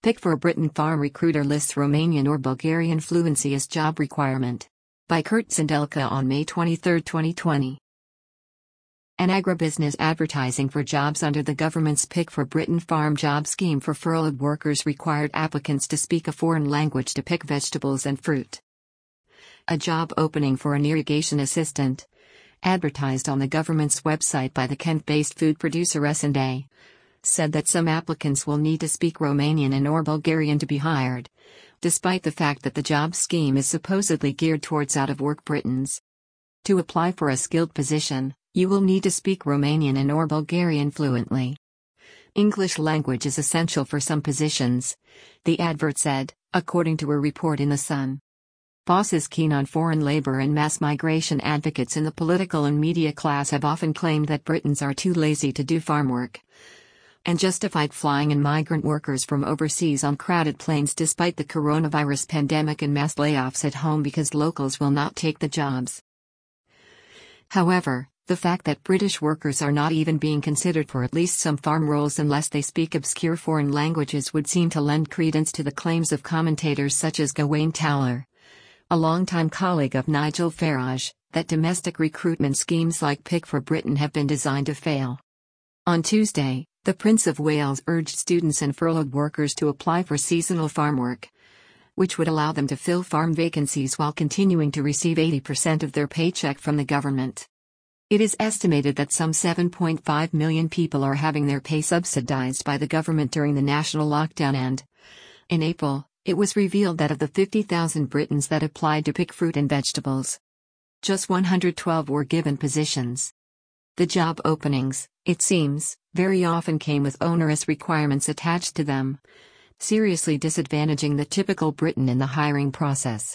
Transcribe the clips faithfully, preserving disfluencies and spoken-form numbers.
Pick for Britain Farm recruiter lists Romanian or Bulgarian fluency as job requirement. By Kurt Zindelka on May twenty-third, twenty twenty. An agribusiness advertising for jobs under the government's Pick for Britain Farm job scheme for furloughed workers required applicants to speak a foreign language to pick vegetables and fruit. A job opening for an irrigation assistant, advertised on the government's website by the Kent-based food producer S and A, said that some applicants will need to speak Romanian and or Bulgarian to be hired, despite the fact that the job scheme is supposedly geared towards out-of-work Britons. To apply for a skilled position, you will need to speak Romanian and or Bulgarian fluently. English language is essential for some positions, the advert said, according to a report in The Sun. Bosses keen on foreign labor and mass migration advocates in the political and media class have often claimed that Britons are too lazy to do farm work, and justified flying in migrant workers from overseas on crowded planes despite the coronavirus pandemic and mass layoffs at home because locals will not take the jobs. However, the fact that British workers are not even being considered for at least some farm roles unless they speak obscure foreign languages would seem to lend credence to the claims of commentators such as Gawain Towler, a longtime colleague of Nigel Farage, that domestic recruitment schemes like Pick for Britain have been designed to fail. On Tuesday, the Prince of Wales urged students and furloughed workers to apply for seasonal farm work, which would allow them to fill farm vacancies while continuing to receive eighty percent of their paycheck from the government. It is estimated that some seven point five million people are having their pay subsidized by the government during the national lockdown and, in April, it was revealed that of the fifty thousand Britons that applied to pick fruit and vegetables, just one hundred twelve were given positions. The job openings, it seems, very often came with onerous requirements attached to them, seriously disadvantaging the typical Briton in the hiring process.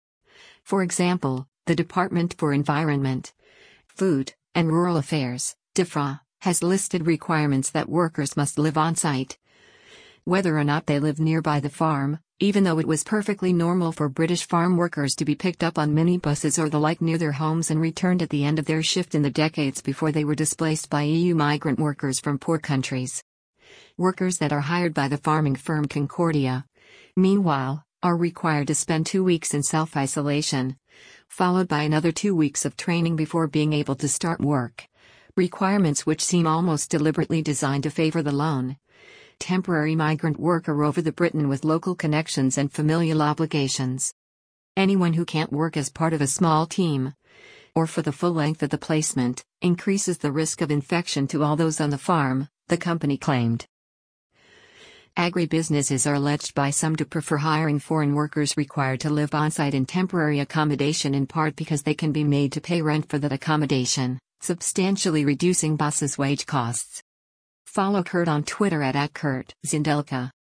For example, the Department for Environment, Food, and Rural Affairs, DEFRA, has listed requirements that workers must live on-site, whether or not they live nearby the farm, even though it was perfectly normal for British farm workers to be picked up on minibuses or the like near their homes and returned at the end of their shift in the decades before they were displaced by E U migrant workers from poor countries. Workers that are hired by the farming firm Concordia, meanwhile, are required to spend two weeks in self-isolation, followed by another two weeks of training before being able to start work, requirements which seem almost deliberately designed to favor the lone, temporary migrant worker over the Briton with local connections and familial obligations. Anyone who can't work as part of a small team, or for the full length of the placement, increases the risk of infection to all those on the farm, the company claimed. Agribusinesses are alleged by some to prefer hiring foreign workers required to live on-site in temporary accommodation in part because they can be made to pay rent for that accommodation, substantially reducing bosses' wage costs. Follow Kurt on Twitter at, at Kurt Zindelka.